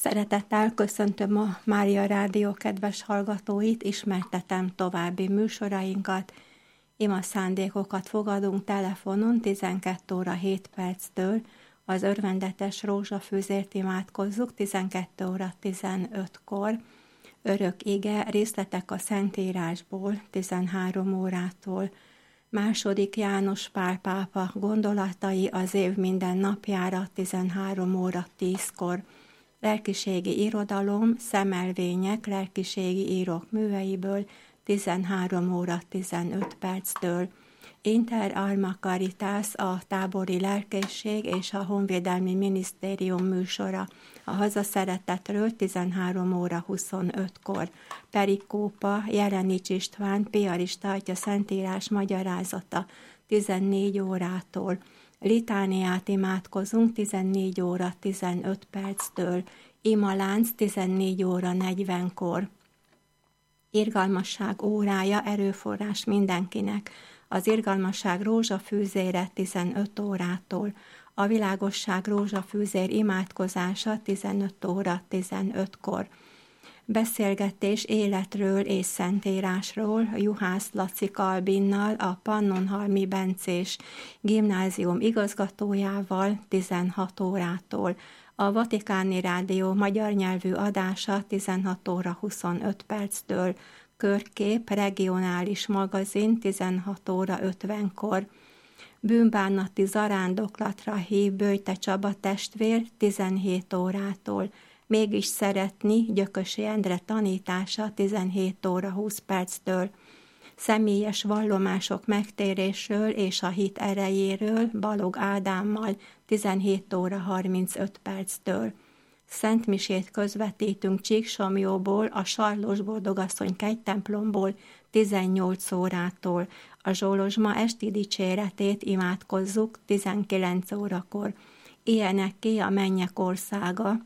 Szeretettel köszöntöm a Mária Rádió kedves hallgatóit, ismertetem további műsorainkat. Ima szándékokat fogadunk telefonon 12 óra 7 perctől, az örvendetes rózsafűzért imádkozzuk 12 óra 15-kor. Örök ige, részletek a Szentírásból 13 órától. Második János Pál pápa gondolatai az év minden napjára 13 óra 10-kor. Lelkiségi irodalom, szemelvények lelkiségi írók műveiből 13 óra 15 perctől. Inter Alma Caritas, a tábori lelkészség és a Honvédelmi Minisztérium műsora a hazaszeretetről 13 óra 25-kor. Perikópa, Jelenics István, piarista atya Szentírás magyarázata 14 órától. Litániát imádkozunk 14 óra 15 perctől, imalánc 14 óra 40-kor. Irgalmasság órája, erőforrás mindenkinek. Az irgalmasság rózsafűzére 15 órától, a világosság rózsafűzér imádkozása 15 óra 15-kor. Beszélgetés életről és szentírásról Juhász Laci Kalbinnal, a Pannonhalmi Bencés gimnázium igazgatójával 16 órától. A Vatikáni Rádió magyar nyelvű adása 16 óra 25 perctől. Körkép, regionális magazin 16 óra 50-kor. Bűnbánati zarándoklatra hív Böjte Csaba testvér 17 órától. Mégis szeretni, Gyökösi Endre tanítása 17 óra 20 perctől. Személyes vallomások megtérésről és a hit erejéről Balog Ádámmal 17 óra 35 perctől. Szentmisét közvetítünk Csíksomjóból, a Sarlós Boldogasszony kegytemplomból 18 órától. A Zsolozsma esti dicséretét imádkozzuk 19 órakor. Ilyeneké a mennyek országa.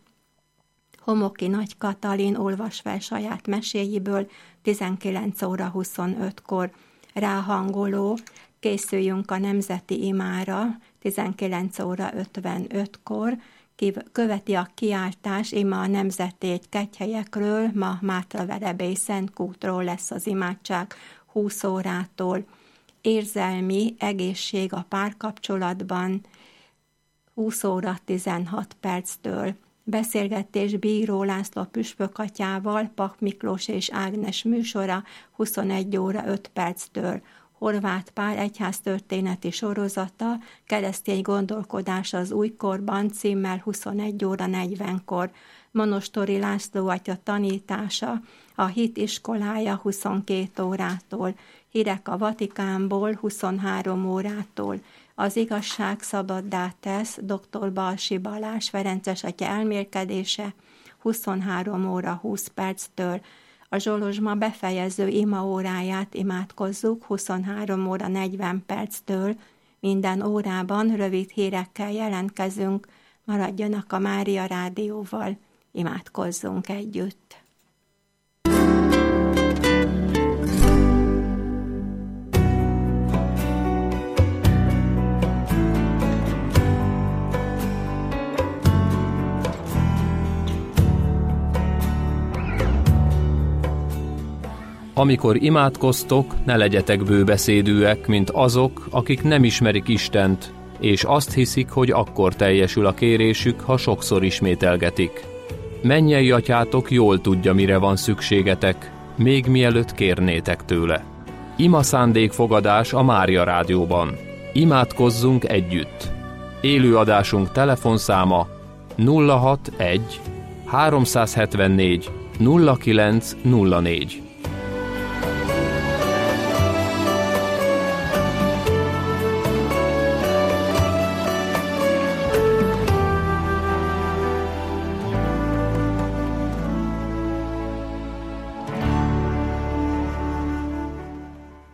Homoki Nagy Katalin olvas fel saját meséjéből 19 óra 25-kor. Ráhangoló, készüljünk a nemzeti imára 19 óra 55-kor. Követi a kiáltás, ima a nemzeti kegyhelyekről, ma Mátraverebély Szentkútról lesz az imádság 20 órától. Érzelmi egészség a párkapcsolatban 20 óra 16 perctől. Beszélgetés Bíró László püspökatyával, Pak Miklós és Ágnes műsora 21 óra 5 perctől. Horváth Pál egyháztörténeti sorozata, keresztény gondolkodás az újkorban címmel 21 óra 40-kor. Monostori László atya tanítása, a hit iskolája 22 órától. Hírek a Vatikánból 23 órától. Az igazság szabaddá tesz, dr. Balsi Balázs ferences atya elmélkedése 23 óra 20 perctől. A Zsolozsma befejező imaóráját imádkozzuk 23 óra 40 perctől. Minden órában rövid hírekkel jelentkezünk, maradjanak a Mária Rádióval, imádkozzunk együtt. Amikor imádkoztok, ne legyetek bőbeszédűek, mint azok, akik nem ismerik Istent, és azt hiszik, hogy akkor teljesül a kérésük, ha sokszor ismételgetik. Mennyei atyátok jól tudja, mire van szükségetek, még mielőtt kérnétek tőle. Ima szándékfogadás a Mária Rádióban. Imádkozzunk együtt. Élőadásunk telefonszáma 061 374 0904.